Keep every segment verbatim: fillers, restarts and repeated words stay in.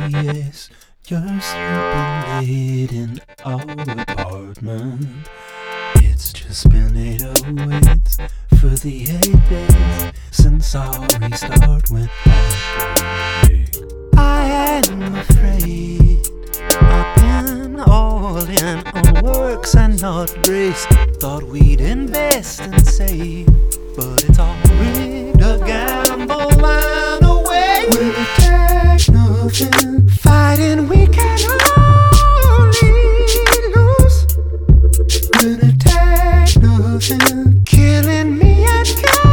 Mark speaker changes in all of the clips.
Speaker 1: yes, you're sleeping late in our apartment. It's just been eight oh eight for the eight days since our restart went heartbreak. I am afraid I've been all in on works and not grace. Thought we'd invest and save, but it's all rigged, a gamble and away. Will it take nothing? Fighting we can only lose. Will it take nothing? Killing me and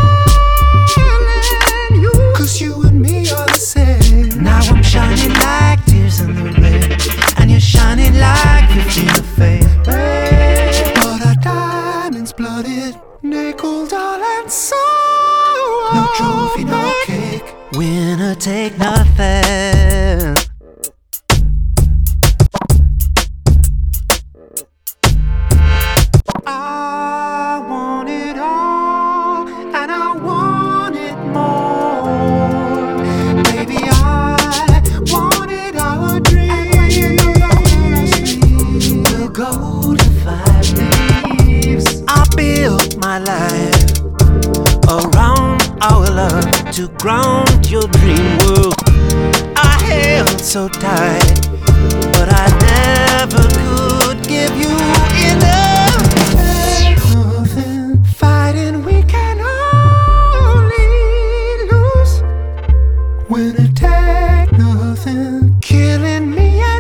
Speaker 1: killing you, 'cause you and me are the same. Now I'm shining like tears in the rain, and you're shining like fifteen of fame. But our diamonds blooded, nickel, doll and soul. No trophy, no cake. Winner take nothing. I want it all, and I want it more. Baby, I wanted our dreams. The golden five leaves. I built my life around our love to ground your dream world. I held so tight, but I never could give you enough. Nothing, fighting we can only lose. When it take nothing, killing me and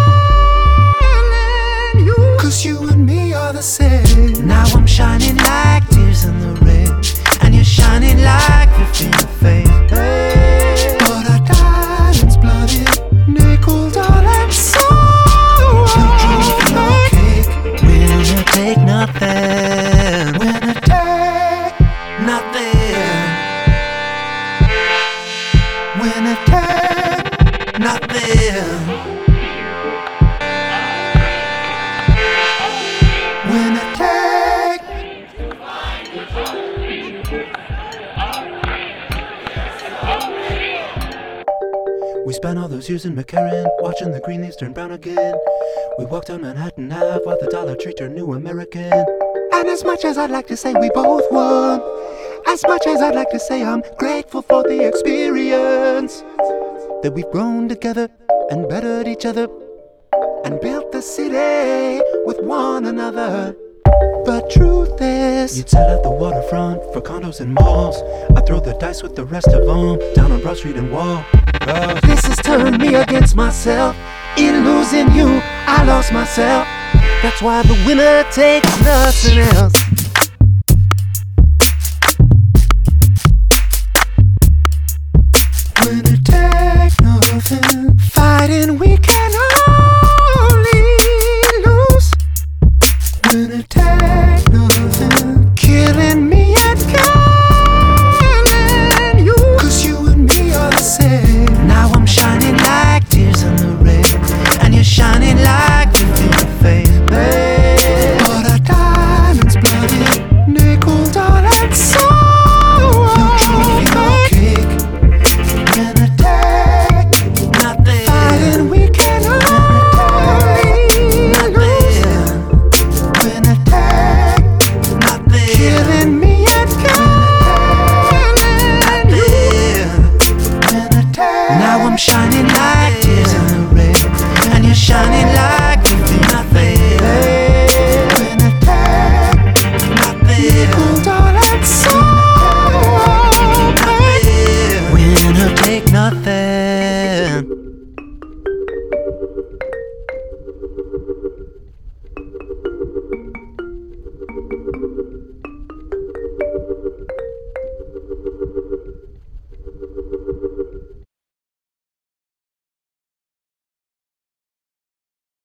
Speaker 1: killing you, 'cause you and me are the same. Now I'm shining like tears in the rain, and you're shining like fifteen of fame. Hey. But our diamonds blooded, nickel, doll and soul. No trophy, no cake. Winner take nothing. Winner take nothing. Winner take nothing. Winner take. We spent all those years in McCarran, watching the green leaves turn brown again. We walked down Manhattan Ave while the Dollar Tree turned new American. And as much as I'd like to say we both won, as much as I'd like to say I'm grateful for the experience, that we've grown together and bettered each other and built the city with one another. But truth is, you'd set at the waterfront for condos and malls. I'd throw the dice with the rest of them down on Broad Street and Wall. Oh. This has turned me against myself. In losing you, I lost myself. That's why the winner takes nothing else. Winner take nothing. Fighting we can only lose. Winner take nothing. Killing me and killing you, 'cause you and me are the same. Now I'm shining like tears in the rain, and you're shining like fifteen of fame. Hey. But our diamonds blooded, nickel, doll and soul. No trophy, no cake. Winner take nothing. Fighting we can only lose. Winner take nothing. Killing me and killing you. Winner take. Now I'm shining like